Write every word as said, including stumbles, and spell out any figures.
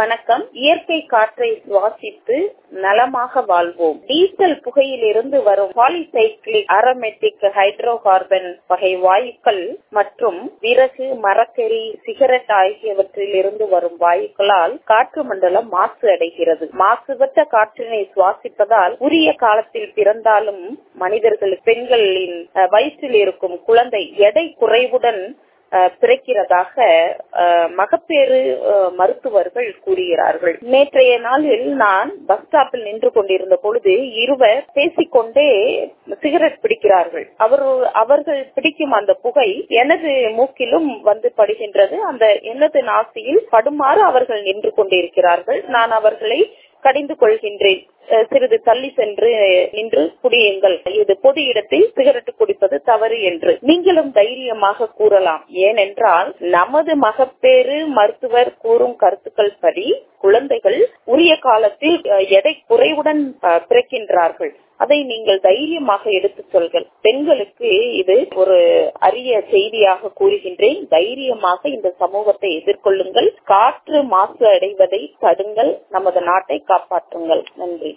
வணக்கம். இயற்கை காற்றை சுவாசித்து நலமாக வாழ்வோம். டீசல் புகையிலிருந்து வரும் பாலிசைக்ளிக் அரோமேட்டிக் ஹைட்ரோ கார்பன் வகை வாயுக்கள் மற்றும் விறகு, மரக்கரி, சிகரெட் ஆகியவற்றில் இருந்து வரும் வாயுக்களால் காற்று மண்டலம் மாசு அடைகிறது. மாசுபட்ட காற்றினை சுவாசிப்பதால் உரிய காலத்தில் பிறந்தாலும் மனிதர்கள் பெண்களின் வயிற்றில் இருக்கும் குழந்தை எடை குறைவுடன் பிறக்கிறதாக மகப்பேறு மருத்துவர்கள் கூறுகிறார்கள். நேற்றைய நாளில் நான் பஸ் ஸ்டாப்பில் நின்று கொண்டிருந்த பொழுது இருவர் பேசிக்கொண்டே சிகரெட் பிடிக்கிறார்கள். அவர் அவர்கள் பிடிக்கும் அந்த புகை எனது மூக்கிலும் வந்து படுகின்றது. அந்த எனது நாசியில் படுமாறு அவர்கள் நின்று கொண்டிருக்கிறார்கள். நான் அவர்களை கடிந்து கொள்கின்றேன். சிறிது தள்ளி சென்று நின்று குடியுங்கள், இது பொது இடத்தில் சிகரெட் குடிப்பது தவறு என்று நீங்களும் தைரியமாக கூறலாம். ஏனென்றால் நமது மகப்பேறு மருத்துவர் கூறும் கருத்துக்கள் படி குழந்தைகள் உரிய காலத்தில் எடை குறைவுடன் பிறக்கின்றார்கள். அதை நீங்கள் தைரியமாக எடுத்துச் சொல்கள். பெண்களுக்கு இது ஒரு அரிய செய்தியாக கூறுகின்றேன். தைரியமாக இந்த சமூகத்தை எதிர்கொள்ளுங்கள். காற்று மாசு அடைவதை தடுங்கள். நமது நாட்டை காப்பாற்றுங்கள். நன்றி.